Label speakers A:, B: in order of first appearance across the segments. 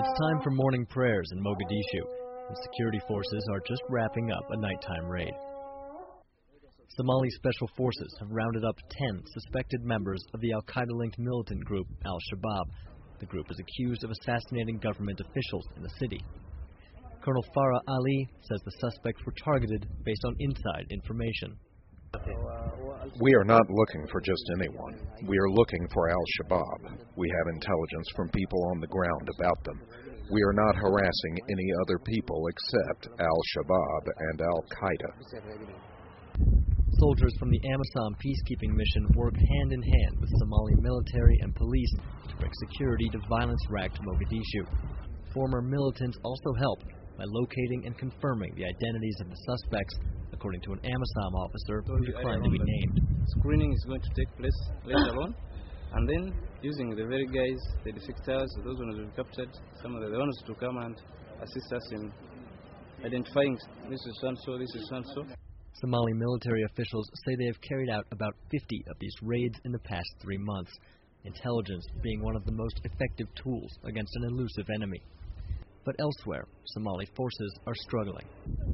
A: It's time for morning prayers in Mogadishu, and security forces are just wrapping up a nighttime raid. Somali special forces have rounded up 10 suspected members of the al-Qaeda-linked militant group Al-Shabaab. The group is accused of assassinating government officials in the city. Colonel Farah Ali says the suspects were targeted based on inside information.
B: We are not looking for just anyone. We are looking for Al-Shabaab. We have intelligence from people on the ground about them. We are not harassing any other people except Al-Shabaab and Al-Qaeda.
A: Soldiers from the Amisom peacekeeping mission work hand in hand with Somali military and police to bring security to violence-racked Mogadishu. Former militants also help by locating and confirming the identities of the suspects, according to an Amisom officer who declined to be named.
C: Screening is going to take place later on, and then using the very guys, the defectors, those ones who were captured, some of the ones to come and assist us in identifying this is so-and-so, this is so-and-so.
A: Somali military officials say they have carried out about 50 of these raids in the past 3 months, intelligence being one of the most effective tools against an elusive enemy. But elsewhere, Somali forces are struggling.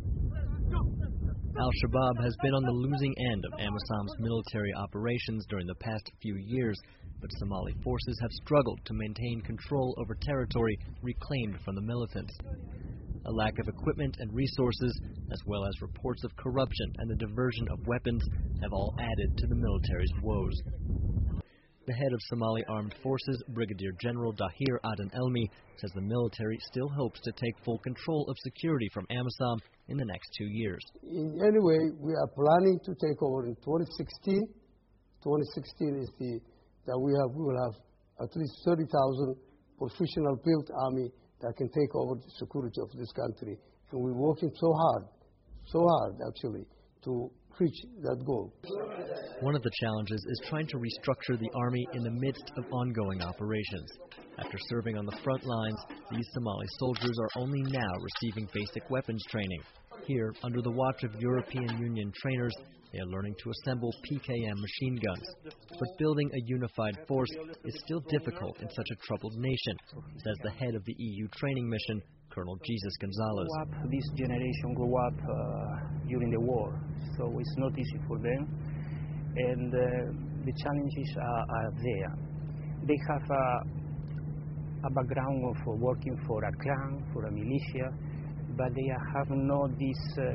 A: Al-Shabaab has been on the losing end of Amisom's military operations during the past few years, but Somali forces have struggled to maintain control over territory reclaimed from the militants. A lack of equipment and resources, as well as reports of corruption and the diversion of weapons, have all added to the military's woes. The head of Somali Armed Forces, Brigadier General Dahir Aden Elmi, says the military still hopes to take full control of security from Amisom in the next 2 years.
D: In any way, we are planning to take over in 2016. 2016 is that we will have at least 30,000 professional built army that can take over the security of this country. And we're working so hard actually, to reach that goal.
A: One of the challenges is trying to restructure the army in the midst of ongoing operations. After serving on the front lines, these Somali soldiers are only now receiving basic weapons training. Here, under the watch of European Union trainers, they are learning to assemble PKM machine guns. But building a unified force is still difficult in such a troubled nation, says the head of the EU training mission, Colonel Jesus Gonzalez.
E: This generation grew up during the war, so it's not easy for them. And the challenges are there. They have a background of working for a clan, for a militia, but they have not this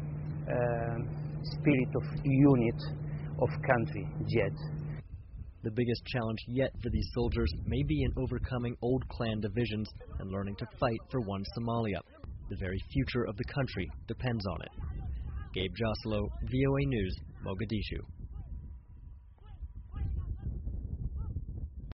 E: spirit of unit of country yet.
A: The biggest challenge yet for these soldiers may be in overcoming old clan divisions and learning to fight for one Somalia. The very future of the country depends on it. Gabe Joselo, VOA News, Mogadishu.